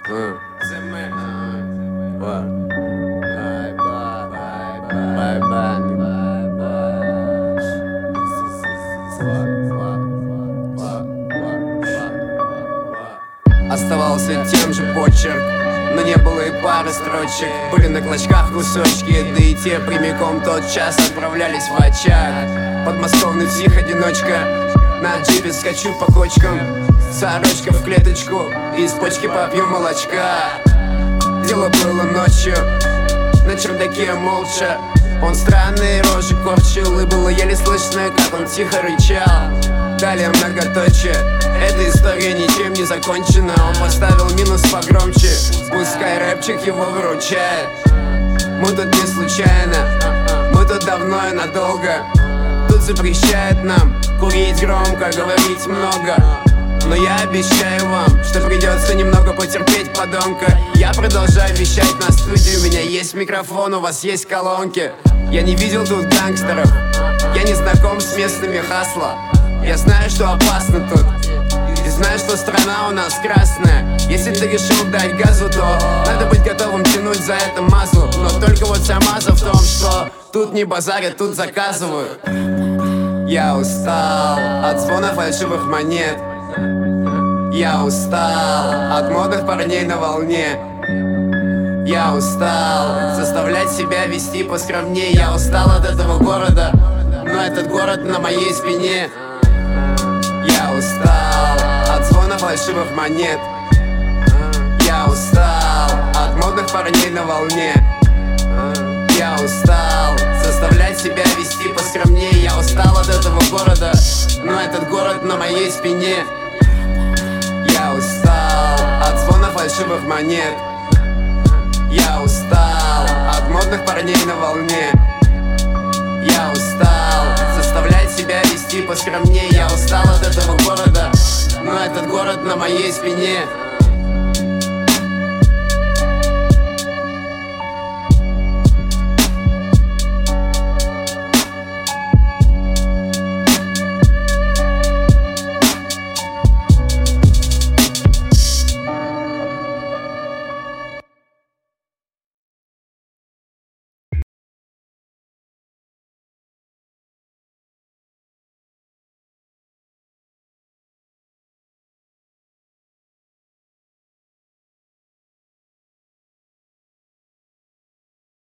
Оставался тем же почерк, но не было и пары строчек. Были на клочках кусочки, да и те прямиком тот час отправлялись в очаг. Подмосковный псих-одиночка, на джипе скачу по кочкам, сорочка в клеточку, из почки попью молочка. Дело было ночью, на чердаке молча. Он странные рожи корчил, и было еле слышно, как он тихо рычал. Далее многоточие, эта история ничем не закончена. Он поставил минус погромче, пускай рэпчик его выручает. Мы тут не случайно, мы тут давно и надолго. Тут запрещают нам курить громко, говорить много. Но я обещаю вам, что придется немного потерпеть, подонка. Я продолжаю вещать на студии, у меня есть микрофон, у вас есть колонки. Я не видел тут гангстеров, я не знаком с местными хасла. Я знаю, что опасно тут, и знаю, что страна у нас красная. Если ты решил дать газу, то надо быть готовым тянуть за это мазу. Но только вот вся маза в том, что тут не базарят, тут заказывают. Я устал от звона фальшивых монет. Я устал от модных парней на волне. Я устал заставлять себя вести поскромнее. Я устал от этого города, но этот город на моей спине. Я устал от звона фальшивых монет. Я устал от модных парней на волне. Я устал заставлять себя вести поскромнее. Я устал от этого города, но этот город на моей спине. Я устал от звона фальшивых монет. Я устал от модных парней на волне. Я устал заставлять себя вести поскромнее. Я устал от этого города, но этот город на моей спине.